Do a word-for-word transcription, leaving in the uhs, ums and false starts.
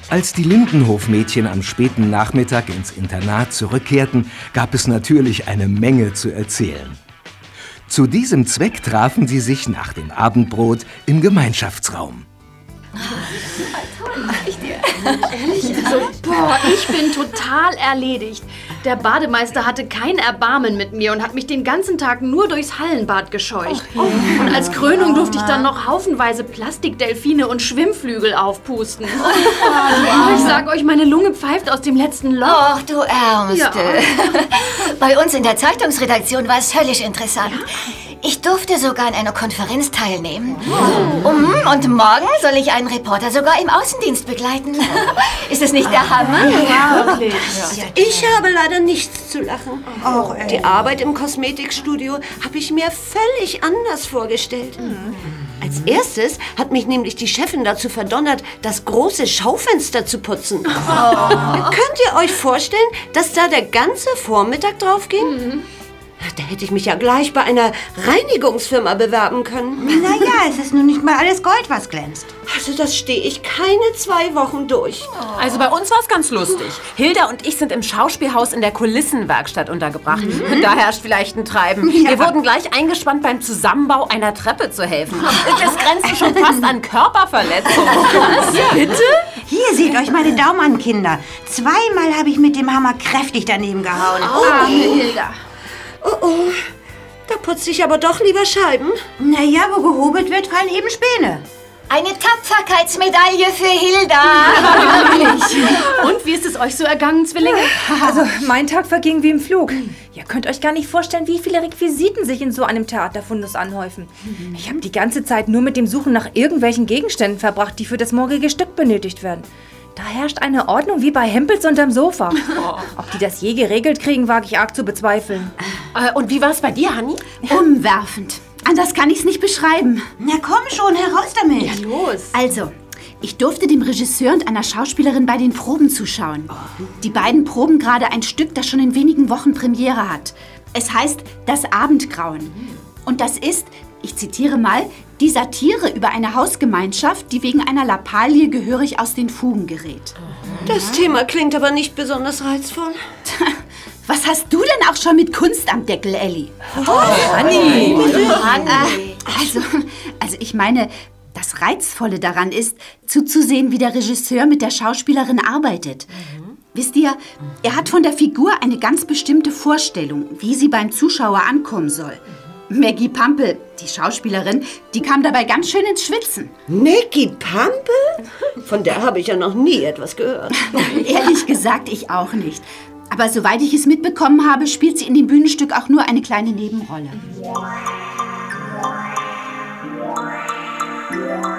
Als die Lindenhof-Mädchen am späten Nachmittag ins Internat zurückkehrten, gab es natürlich eine Menge zu erzählen. Zu diesem Zweck trafen sie sich nach dem Abendbrot im Gemeinschaftsraum. Also, boah, ich bin total erledigt. Der Bademeister hatte kein Erbarmen mit mir und hat mich den ganzen Tag nur durchs Hallenbad gescheucht. Und als Krönung durfte ich dann noch haufenweise Plastikdelfine und Schwimmflügel aufpusten. Ich sag euch, meine Lunge pfeift aus dem letzten Loch. Och, du Ärmste. Ja. Bei uns in der Zeitungsredaktion war es höllisch interessant. Ich durfte sogar an einer Konferenz teilnehmen. Um, und morgen soll ich einen Reporter sogar im Außendienst begleiten. Ist es nicht der Hammer? Ja, wirklich. Ich habe leider nichts zu lachen. Och, ey. Die Arbeit im Kosmetikstudio habe ich mir völlig anders vorgestellt. Als erstes hat mich nämlich die Chefin dazu verdonnert, das große Schaufenster zu putzen. Könnt ihr euch vorstellen, dass da der ganze Vormittag drauf ging? Da hätte ich mich ja gleich bei einer Reinigungsfirma bewerben können. Naja, es ist nun nicht mal alles Gold, was glänzt. Also das stehe ich keine zwei Wochen durch. Also bei uns war es ganz lustig. Hilda und ich sind im Schauspielhaus in der Kulissenwerkstatt untergebracht. Und da herrscht vielleicht ein Treiben. Ja. Wir wurden gleich eingespannt, beim Zusammenbau einer Treppe zu helfen. Das grenzte schon fast an Körperverletzung. Was? Bitte? Hier, seht euch meine Daumen an, Kinder. Zweimal habe ich mit dem Hammer kräftig daneben gehauen. Arme Hilda. Oh oh, da putze ich aber doch lieber Scheiben. Naja, wo gehobelt wird, fallen eben Späne. Eine Tapferkeitsmedaille für Hilda. Und wie ist es euch so ergangen, Zwillinge? Also, mein Tag verging wie im Flug. Ihr könnt euch gar nicht vorstellen, wie viele Requisiten sich in so einem Theaterfundus anhäufen. Ich habe die ganze Zeit nur mit dem Suchen nach irgendwelchen Gegenständen verbracht, die für das morgige Stück benötigt werden. Da herrscht eine Ordnung wie bei Hempels unterm Sofa. Ob die das je geregelt kriegen, wage ich arg zu bezweifeln. Äh, und wie war es bei dir, Hanni? Umwerfend. Anders kann ich es nicht beschreiben. Na komm schon, heraus damit. Ja, los. Also, ich durfte dem Regisseur und einer Schauspielerin bei den Proben zuschauen. Die beiden proben gerade ein Stück, das schon in wenigen Wochen Premiere hat. Es heißt Das Abendgrauen. Und das ist, ich zitiere mal, die Satire über eine Hausgemeinschaft, die wegen einer Lappalie gehörig aus den Fugen gerät. Das Thema klingt aber nicht besonders reizvoll. Was hast du denn auch schon mit Kunst am Deckel, Elli? Hanni. Also, also ich meine, das Reizvolle daran ist, zuzusehen, wie der Regisseur mit der Schauspielerin arbeitet. Wisst ihr, er hat von der Figur eine ganz bestimmte Vorstellung, wie sie beim Zuschauer ankommen soll. Maggie Pampel, die Schauspielerin, die kam dabei ganz schön ins Schwitzen. Maggie Pampel? Von der habe ich ja noch nie etwas gehört. Ehrlich gesagt, ich auch nicht. Aber soweit ich es mitbekommen habe, spielt sie in dem Bühnenstück auch nur eine kleine Nebenrolle.